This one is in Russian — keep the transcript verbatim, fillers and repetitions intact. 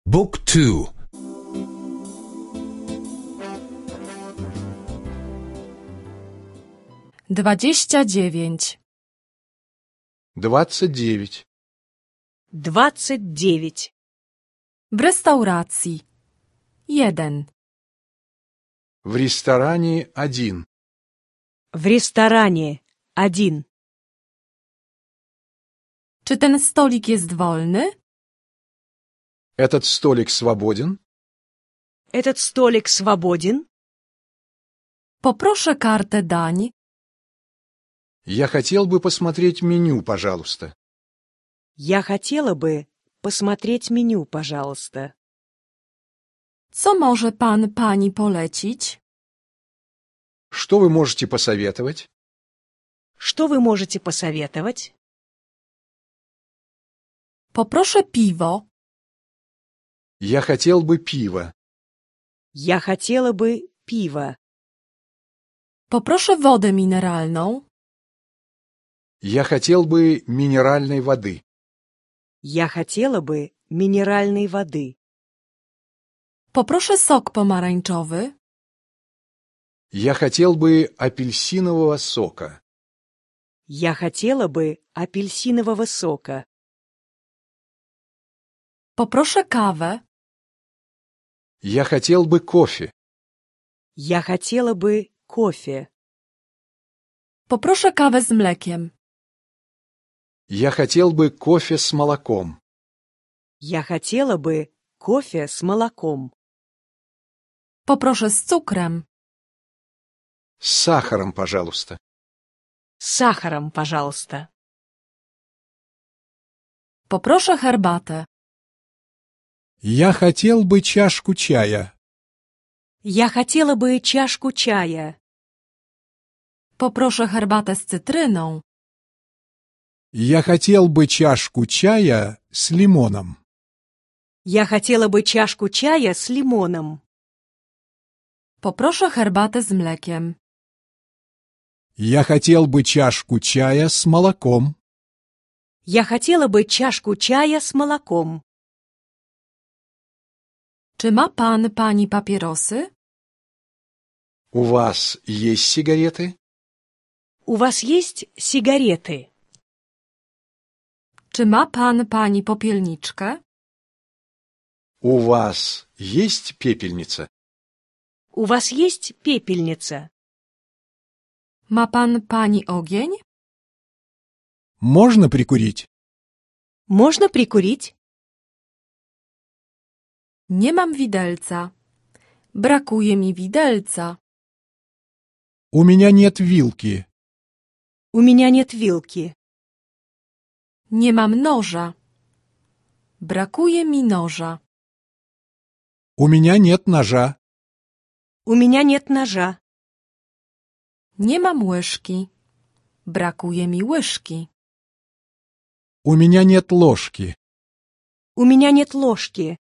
Book two. Dwadzieścia dziewięć. Двадцать девять. Двадцать девять. W restauracji. Jeden. В ресторане один. В ресторане один. Czy ten stolik jest wolny? Этот столик свободен? Этот столик свободен? Poproszę kartę dań. Я хотел бы посмотреть меню, пожалуйста. Я хотела бы посмотреть меню, пожалуйста. Co może pan pani polecić? Что вы можете посоветовать? Что вы можете посоветовать? Poproszę piwo. Я хотел бы пива. Я хотела бы пива. Poproszę wodę mineralną. Я хотел бы минеральной воды. Я хотела бы минеральной воды. Poproszę sok pomarańczowy. Я хотел бы апельсинового сока. Я хотела бы апельсинового сока. Poproszę kawę. Я хотел бы кофе. Я хотела бы кофе. Poproszę kawę z mlekiem. Я хотел бы кофе с молоком. Я хотела бы кофе с молоком. Poproszę z cukrem. С сахаром, пожалуйста. С сахаром, пожалуйста. Poproszę herbatę. Я хотел бы чашку чая. Я хотела бы чашку чая. Poproszę herbatę z cytryną. Я хотел бы чашку чая с лимоном. Я хотела бы чашку чая с лимоном. Poproszę herbatę z mlekiem. Я хотел бы чашку чая с молоком. Я хотела бы чашку чая с молоком. Czy ma pan pani papierosy? У вас есть сигареты? У вас есть сигареты? Czy ma pan pani popielniczkę? У вас есть пепельница? У вас есть пепельница? Ma pan pani ogień? Можно прикурить? Можно прикурить? Nie mam widelca. Brakuje mi widelca. У меня нет вилки. У меня нет вилки. Nie mam noża. Brakuje mi noża. У меня нет ножа. У меня нет ножа. Nie mam łyżki. Brakuje mi łyżki. У меня нет ложки. У меня нет ложки.